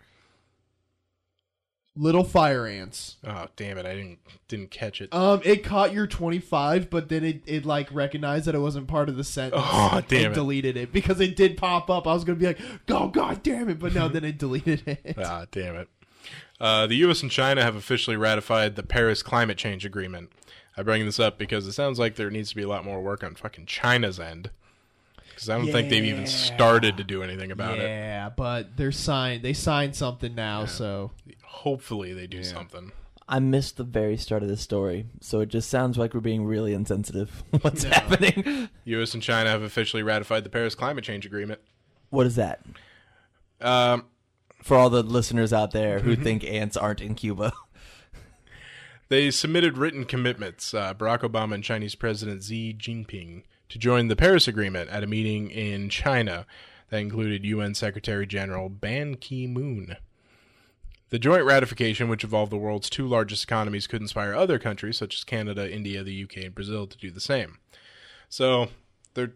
Little fire ants. Oh, damn it. I didn't catch it. It caught your 25, but then it like recognized that it wasn't part of the sentence. Oh, damn and it. deleted it because it did pop up. I was gonna be like, oh god damn it, but no, then it deleted it. Ah, damn it. The U.S. and China have officially ratified the Paris Climate Change Agreement. I bring this up because it sounds like there needs to be a lot more work on fucking China's end. Because I don't think they've even started to do anything about it. Yeah, but they signed something now, so Hopefully they do something. I missed the very start of this story, so it just sounds like we're being really insensitive. What's happening? U.S. and China have officially ratified the Paris Climate Change Agreement. What is that? For all the listeners out there who think ants aren't in Cuba. They submitted written commitments, Barack Obama and Chinese President Xi Jinping, to join the Paris Agreement at a meeting in China that included UN Secretary General Ban Ki-moon. The joint ratification, which involved the world's two largest economies, could inspire other countries, such as Canada, India, the UK, and Brazil, to do the same. So, they're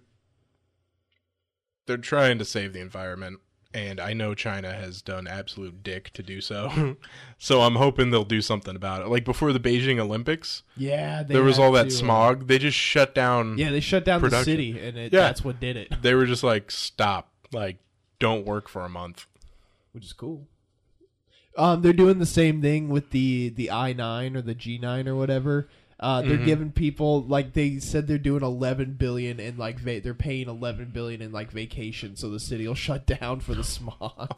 trying to save the environment, and I know China has done absolute dick to do so. So I'm hoping they'll do something about it. Like, before the Beijing Olympics, there was all that smog. They just shut down they shut down production. the city, and that's what did it. They were just like, stop. Like, don't work for a month. Which is cool. They're doing the same thing with the I-9 or the G9 or whatever. They're giving people, like, they said they're doing $11 billion in, like, they're paying $11 billion in, like, vacation, so the city will shut down for the smog.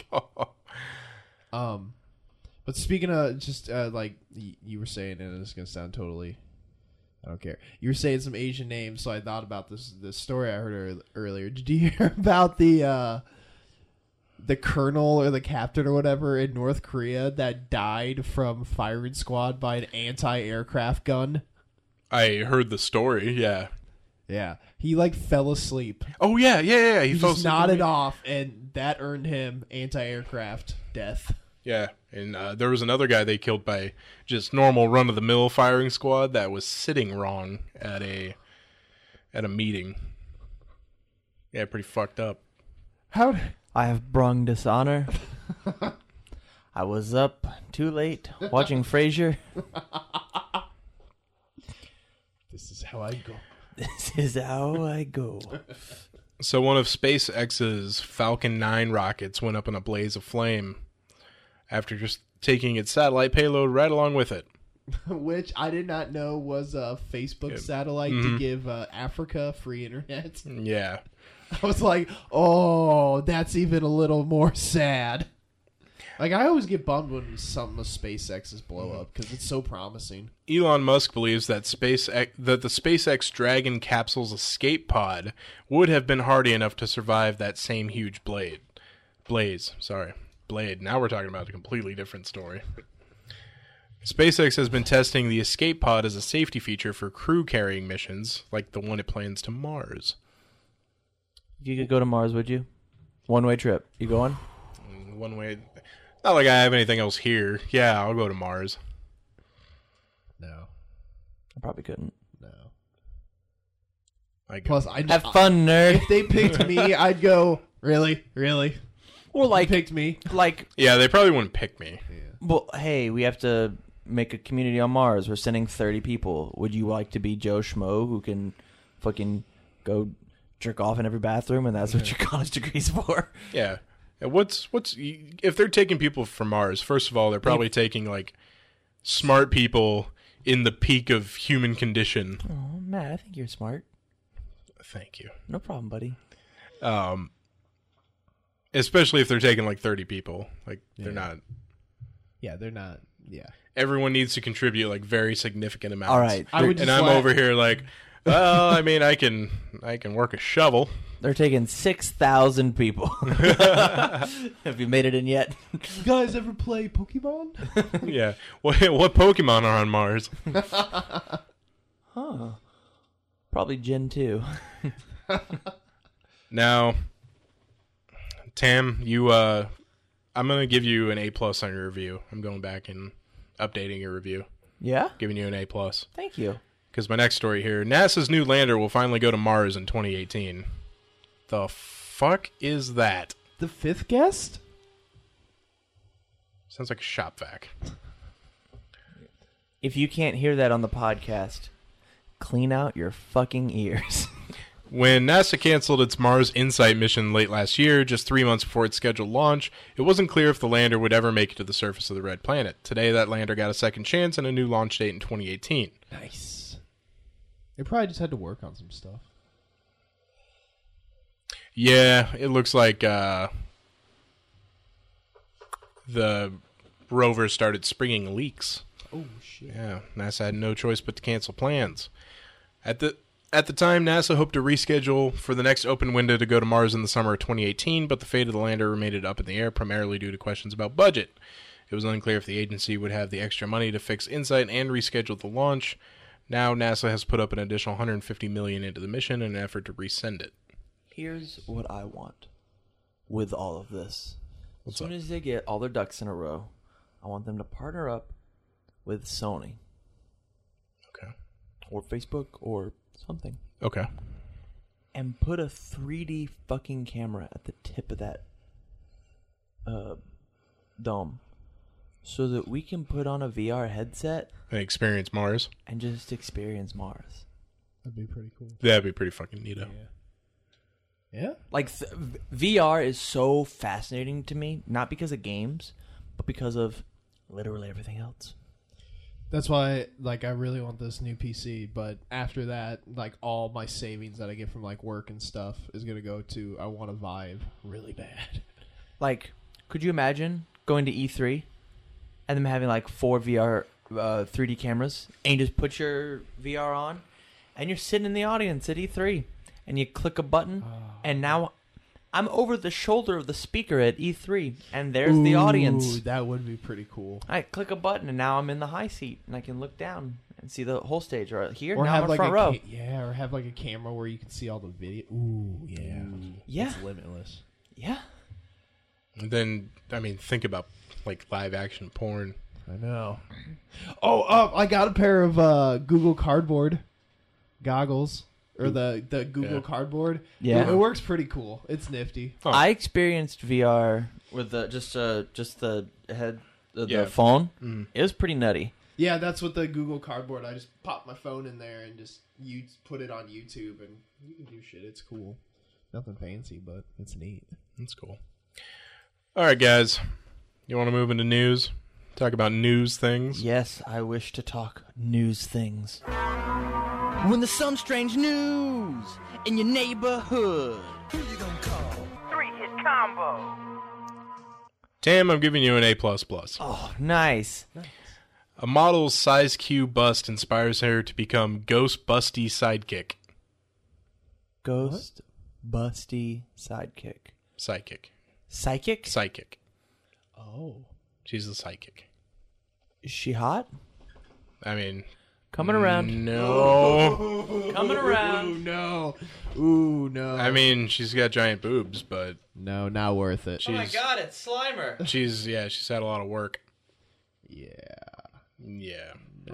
But speaking of just, like, you were saying, and it's going to sound totally, I don't care. You were saying some Asian names, so I thought about this story I heard earlier. Did you hear about the colonel or the captain or whatever in North Korea that died from firing squad by an anti-aircraft gun? I heard the story, yeah. Yeah. He, like, fell asleep. Oh, yeah. He fell just asleep. nodded off, and that earned him anti-aircraft death. Yeah, and there was another guy they killed by just normal run-of-the-mill firing squad that was sitting wrong at a meeting. Yeah, pretty fucked up. I have brung dishonor. I was up too late watching Frasier. This is how I go. This is how I go. So one of SpaceX's Falcon 9 rockets went up in a blaze of flame after just taking its satellite payload right along with it. Which I did not know was a Facebook satellite to give Africa free internet. Yeah. I was like, oh, that's even a little more sad. Like, I always get bummed when some of SpaceX's blow up because it's so promising. Elon Musk believes that the SpaceX Dragon capsule's escape pod would have been hardy enough to survive that same huge blade. Now we're talking about a completely different story. SpaceX has been testing the escape pod as a safety feature for crew-carrying missions, like the one it plans to Mars. If you could go to Mars, would you? One-way trip. You going? One way. Not like I have anything else here. Yeah, I'll go to Mars. No. I probably couldn't. No. Plus, have fun, nerd. If they picked me, I'd go, really? Or like, they picked me. Like, yeah, they probably wouldn't pick me. Well, hey, we have to make a community on Mars. We're sending 30 people. Would you like to be Joe Schmo who can fucking go jerk off in every bathroom, and that's what your college degree's for? Yeah. What's if they're taking people from Mars? First of all, they're probably taking like smart people in the peak of human condition. Oh, Matt, I think you're smart. Thank you. No problem, buddy. Especially if they're taking like 30 people. Like they're not. Yeah, they're not. Yeah. Everyone needs to contribute like very significant amounts. All right. And I'm over here like, well, I mean, I can work a shovel. They're taking 6,000 people. Have you made it in yet? You guys ever play Pokemon? Yeah. What Pokemon are on Mars? Huh. Probably Gen 2. Now, Tam, I'm going to give you an A+ on your review. I'm going back and updating your review. Yeah? Giving you an A+. Thank you. Because my next story here, NASA's new lander will finally go to Mars in 2018. The fuck is that? The fifth guest? Sounds like a shop vac. If you can't hear that on the podcast, clean out your fucking ears. When NASA canceled its Mars InSight mission late last year, just 3 months before its scheduled launch, it wasn't clear if the lander would ever make it to the surface of the red planet. Today, that lander got a second chance and a new launch date in 2018. Nice. They probably just had to work on some stuff. Yeah, it looks like the rover started springing leaks. Oh, shit. Yeah, NASA had no choice but to cancel plans. At the time, NASA hoped to reschedule for the next open window to go to Mars in the summer of 2018, but the fate of the lander remained up in the air, primarily due to questions about budget. It was unclear if the agency would have the extra money to fix InSight and reschedule the launch. Now, NASA has put up an additional $150 million into the mission in an effort to resend it. Here's what I want with all of this. What's as soon up? as they get all their ducks in a row, I want them to partner up with Sony Okay. or Facebook or something Okay. and put a 3D fucking camera at the tip of that dome so that we can put on a VR headset And experience Mars. and just experience Mars. That'd be pretty cool. That'd be pretty fucking neato. Yeah? Like VR is so fascinating to me, not because of games, but because of literally everything else. That's why, like, I really want this new PC, but after that, like, all my savings that I get from, like, work and stuff is going to go to, I want a Vive really bad. Like, could you imagine going to E3 and them having, like, 4 VR 3D cameras, and you just put your VR on, and you're sitting in the audience at E3, and you click a button, and now I'm over the shoulder of the speaker at E3, and there's the audience. Ooh, that would be pretty cool. I click a button, and now I'm in the high seat, and I can look down and see the whole stage. Or here, Or now have I'm like front row. or have like a camera where you can see all the video. Ooh, yeah. Yeah. It's limitless. Yeah. And then, I mean, think about, like, live action porn. I know. Oh, I got a pair of Google Cardboard goggles. Or the Google Yeah. Cardboard. Yeah. It works pretty cool. It's nifty. Oh. I experienced VR with the just the head the Yeah. phone. Mm. It was pretty nutty. Yeah, that's what the Google Cardboard. I just pop my phone in there and just put it on YouTube, and you can do shit. It's cool. Nothing fancy, but it's neat. That's cool. All right, guys. You want to move into news? Talk about news things? Yes, I wish to talk news things. When there's some strange news in your neighborhood. Who you gonna call? 3-hit combo. Tam, I'm giving you an A++. Oh, nice. A model's size Q bust inspires her to become Ghost Busty Sidekick. Ghost busty sidekick. Psychic. Psychic? Psychic. Oh. She's a psychic. Is she hot? I mean... Coming around. No. Coming Ooh, around. no. Ooh, no. I mean, she's got giant boobs, but no, not worth it. Oh my god, it's Slimer. she's had a lot of work. Yeah. Yeah.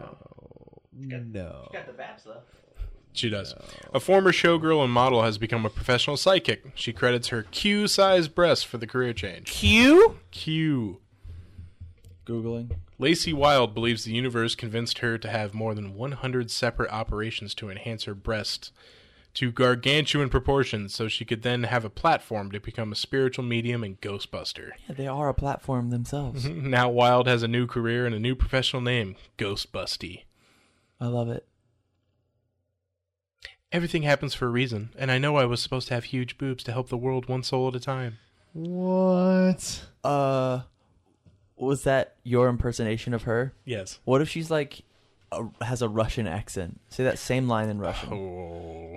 No. Got the baps though. She does. A former showgirl and model has become a professional psychic. She credits her Q-sized breasts for the career change. Q? Q. Googling. Lacey Wild believes the universe convinced her to have more than 100 separate operations to enhance her breasts to gargantuan proportions so she could then have a platform to become a spiritual medium and ghostbuster. Yeah, they are a platform themselves. Now Wild has a new career and a new professional name, Ghostbusty. I love it. Everything happens for a reason, and I know I was supposed to have huge boobs to help the world one soul at a time. What? Was that your impersonation of her? Yes. What if she's like has a Russian accent? Say that same line in Russian. Oh.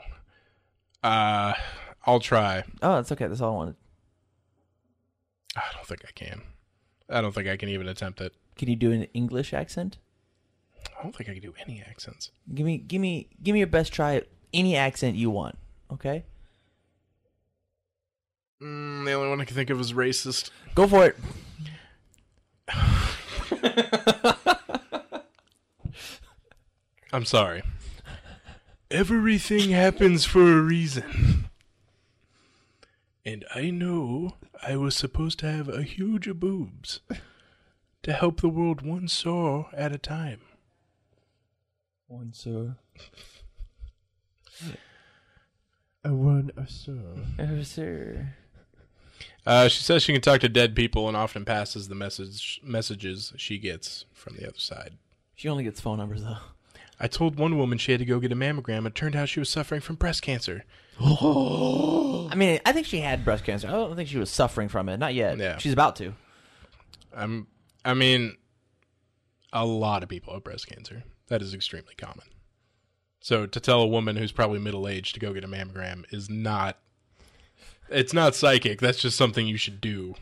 I'll try. Oh, that's okay. That's all I wanted. I don't think I can. I don't think I can even attempt it. Can you do an English accent? I don't think I can do any accents. Give me your best try at any accent you want. Okay. The only one I can think of is racist. Go for it. I'm sorry. Everything happens for a reason. And I know I was supposed to have a huge boobs to help the world one soul at a time. One, sir. I want a sir. Oh, sir. She says she can talk to dead people and often passes the messages she gets from the other side. She only gets phone numbers, though. I told one woman she had to go get a mammogram, and it turned out she was suffering from breast cancer. I mean, I think she had breast cancer. I don't think she was suffering from it. Not yet. Yeah. She's about to. I mean, a lot of people have breast cancer. That is extremely common. So to tell a woman who's probably middle-aged to go get a mammogram is not... It's not psychic. That's just something you should do.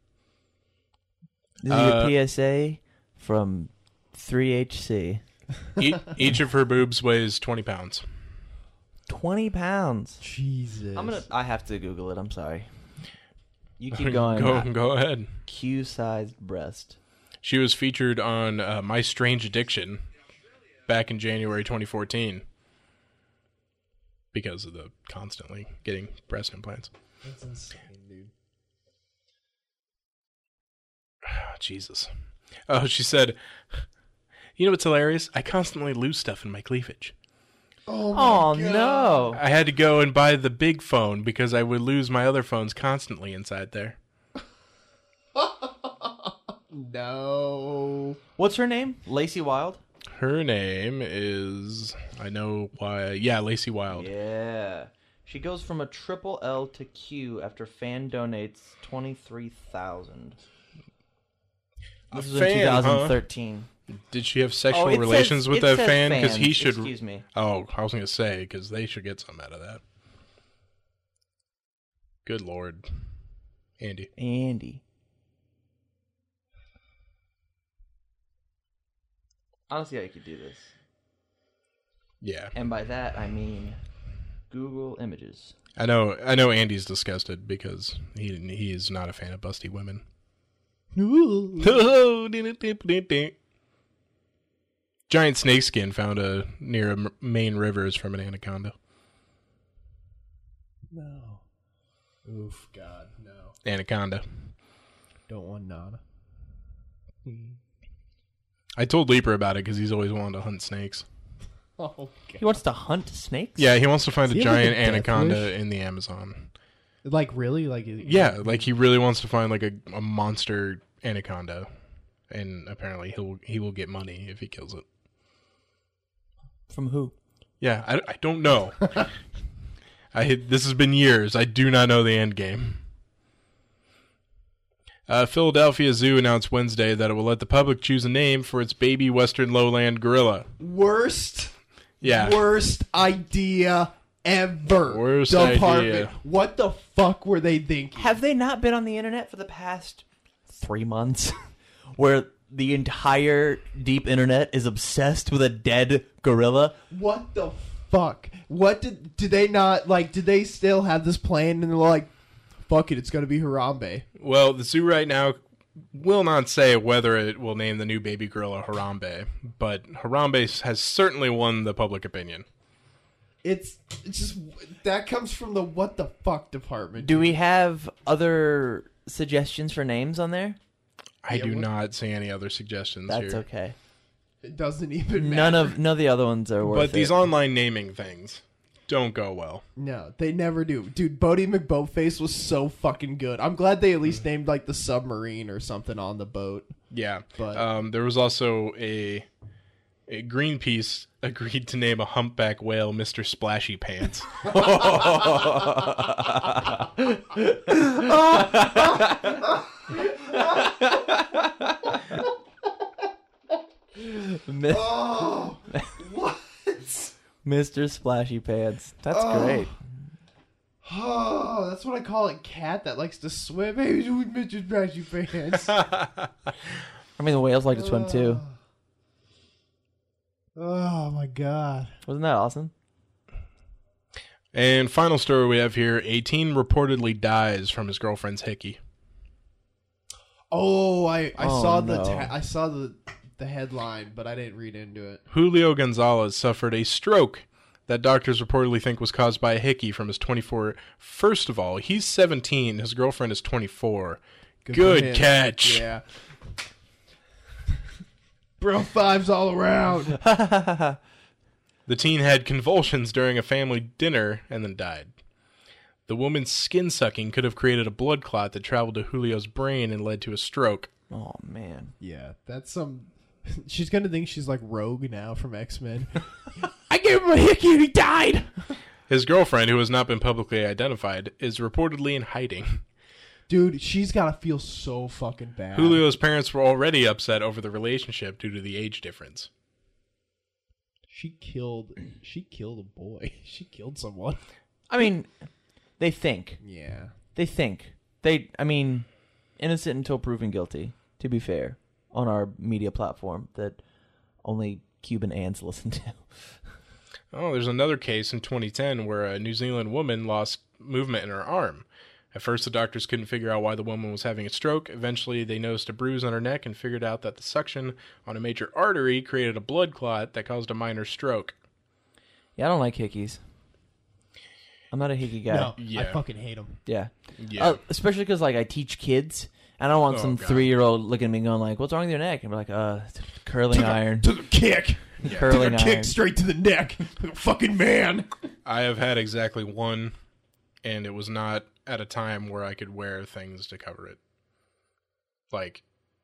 This is your PSA from 3HC. Each of her boobs weighs 20 pounds. 20 pounds. Jesus. I have to Google it. I'm sorry. You keep going. Go ahead. Q-sized breast. She was featured on My Strange Addiction back in January 2014 because of the constantly getting breast implants. That's insane, dude. Jesus. Oh, she said, you know what's hilarious? I constantly lose stuff in my cleavage. Oh, Oh, my God. no. I had to go and buy the big phone because I would lose my other phones constantly inside there. No. What's her name? Lacey Wild? Her name is... I know why... Yeah, Lacey Wild. Yeah. She goes from a triple L to Q after fan donates $23,000. This was in fan, 2013. Did she have sexual Oh, it relations says- with it that says fan? Because he fans. should... Excuse me. Oh, I was going to say, because they should get some out of that. Good Lord. Andy. I don't see how you could do this. Yeah. And by that, I mean Google Images. I know Andy's disgusted because he is not a fan of busty women. Giant snakeskin found near a Maine river is from an anaconda. No. Oof, God, no. Anaconda. Don't want nada. I told Leaper about it because he's always wanted to hunt snakes. Oh, God. He wants to hunt snakes? Yeah, he wants to find a Does he have, like, giant a death anaconda wish? in the Amazon. Like, really? Like, Yeah, like he really wants to find like a monster anaconda, and apparently he will get money if he kills it. From who? Yeah, I don't know. This has been years. I do not know the end game. Philadelphia Zoo announced Wednesday that it will let the public choose a name for its baby western lowland gorilla. Worst idea ever. Worst department. idea. What the fuck were they thinking? Have they not been on the internet for the past 3 months? Where the entire deep internet is obsessed with a dead gorilla? What the fuck? What did they not, like, did they still have this plan and they're like, fuck it, it's gonna be Harambe? Well, the zoo right now will not say whether it will name the new baby gorilla Harambe, but Harambe has certainly won the public opinion. It's just, that comes from the what the fuck department. Do we have other suggestions for names on there? I do not see any other suggestions That's here. okay. It doesn't even None matter. of the other ones are worth But these it. online naming things don't go well. No, they never do. Dude, Bodie McBoatface was so fucking good. I'm glad they at least named, like, the submarine or something on the boat. Yeah. But- there was also a Greenpeace agreed to name a humpback whale Mr. Splashy Pants. Oh, what? Mr. Splashy Pants. That's great. Oh, that's what I call a cat that likes to swim. Hey, with Mr. Splashy Pants. I mean, the whales like to swim too. Oh, my God. Wasn't that awesome? And final story we have here, a teen reportedly dies from his girlfriend's hickey. Oh, I Oh, saw no. I saw the headline, but I didn't read into it. Julio Gonzalez suffered a stroke that doctors reportedly think was caused by a hickey from his 24. First of all, he's 17. His girlfriend is 24. For Good him. catch. Yeah. Bro, fives all around. The teen had convulsions during a family dinner and then died. The woman's skin sucking could have created a blood clot that traveled to Julio's brain and led to a stroke. Oh, man. Yeah, that's some... She's gonna think she's like Rogue now from X-Men. I gave him a hickey and he died! His girlfriend, who has not been publicly identified, is reportedly in hiding. Dude, she's gotta feel so fucking bad. Julio's parents were already upset over the relationship due to the age difference. She killed a boy. She killed someone. I mean, they think. Yeah. They think. Innocent until proven guilty, to be fair, on our media platform that only Cuban ants listen to. Oh, there's another case in 2010 where a New Zealand woman lost movement in her arm. At first, the doctors couldn't figure out why the woman was having a stroke. Eventually, they noticed a bruise on her neck and figured out that the suction on a major artery created a blood clot that caused a minor stroke. Yeah, I don't like hickeys. I'm not a hickey guy. No, Yeah. I fucking hate them. Yeah. Yeah. Especially because, like, I teach kids, and I don't want some God. 3-year-old looking at me going, like, what's wrong with your neck? And be like, curling iron. Took a kick. Curling Took a iron. kick straight to the neck. Like a fucking man. I have had exactly one, and it was not at a time where I could wear things to cover it. Like,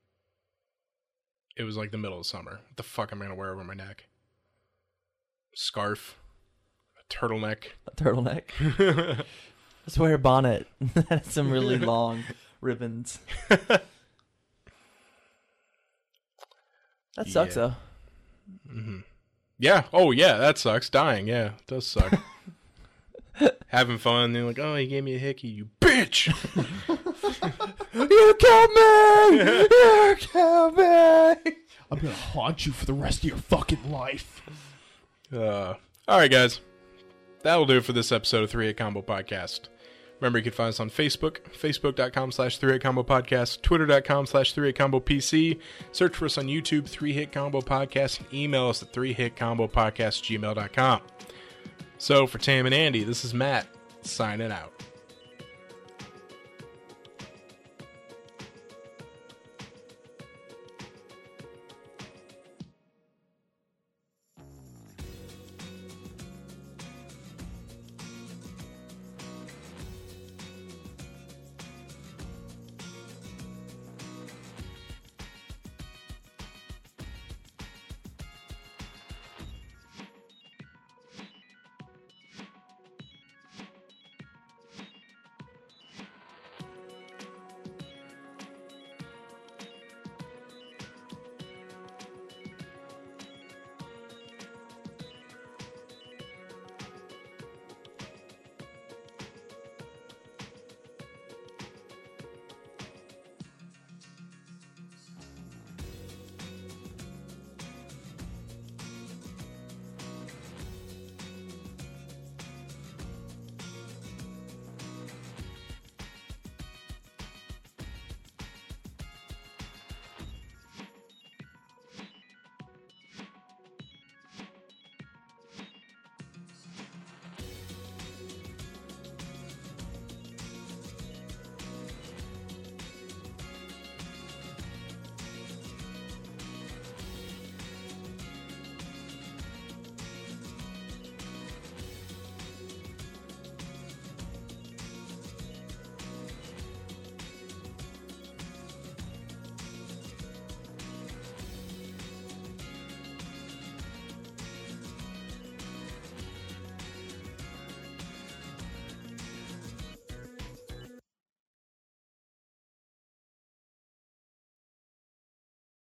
it was like the middle of summer. What the fuck am I going to wear over my neck? Scarf. A turtleneck. A turtleneck. Let's wear a bonnet. That's some really long ribbons. That sucks, Yeah. though. Mm-hmm. Yeah. Oh, yeah, that sucks. Dying, yeah, it does suck. Having fun, they're like, oh, he gave me a hickey, you bitch! You killed me! You killed me! I'm gonna haunt you for the rest of your fucking life. All right, guys. That'll do it for this episode of 3 Hit Combo Podcast. Remember, you can find us on Facebook, facebook.com/3Hit Combo Podcast, twitter.com/3Hit Combo PC. Search for us on YouTube, 3 Hit Combo Podcast, and email us at 3hitcombopodcast@gmail.com. So, for Tam and Andy, this is Matt, signing out.